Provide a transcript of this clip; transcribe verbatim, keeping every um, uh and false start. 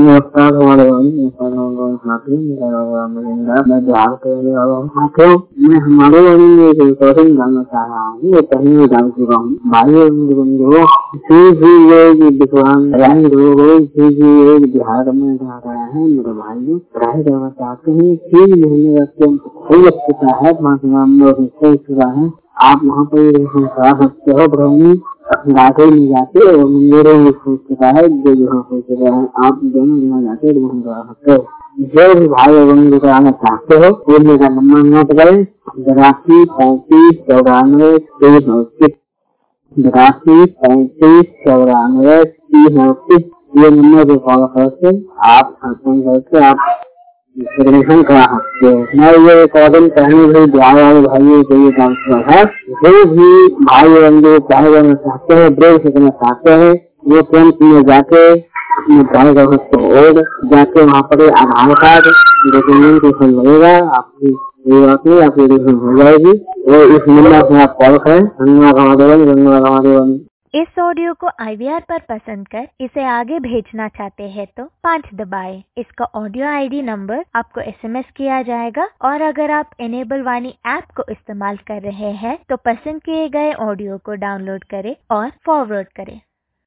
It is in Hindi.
नमस्कार हमारे साथी मैं बिहार के रहने वाला हूँ। साथियों, मैं हमारे बारे में एक रिकॉर्डिंग गाना चाह रहा हूँ। ये पहले में डाल चुका हूँ। भाइयों बंधुओं, जी जी ये विद्वान रंग रोज जी जी एक बिहार में जा रहा है। मेरे भाइयों पढ़ाई करना चाहते हैं, तीन महीने अत्यंत खूब चुका है, पाँच मामलों से चुका है। आप वहाँ पर करा सकते हो। ब्रह्मी जाते नहीं जाते और मेरे में सोच चुका है, जो यहाँ हो चुका है। आप दोनों यहाँ जाते वहाँ करा सकते हो। जो भी भाई बहन कराना चाहते हो वो मेरा नंबर नोट करें, बिरासी पैंतीस चौरानवे तीन उनतीस, बिरासी पैंतीस चौरानवे तीन उनतीस। ये नंबर पे कॉल करके आप फोन करके आप एडमिशन करा सकते हो। मैं ये रिकॉर्डिंग कहने भी बिहार वाले भाइयों को ये काम है, जो भी भाई बंधु पढ़ाई करना चाहते हैं, ब्रेक सीखना चाहते हैं, वो कैंप में जाके अपने पढ़ाई कर सकते हो। और जाके वहाँ पर आधार कार्ड डॉक्यूमेंटेशन लगेगा, आपकी ये बात नहीं, आपकी एडमिशन हो जाएगी। और इस नंबर से आप कॉल करें। धन्यवाद हमारे धन्यवाद हमारे। इस ऑडियो को आई वी आर पर पसंद कर इसे आगे भेजना चाहते हैं तो पाँच दबाएं। इसका ऑडियो आई डी नंबर आपको एस एम एस किया जाएगा। और अगर आप इनेबल वाणी ऐप को इस्तेमाल कर रहे हैं तो पसंद किए गए ऑडियो को डाउनलोड करें और फॉरवर्ड करें।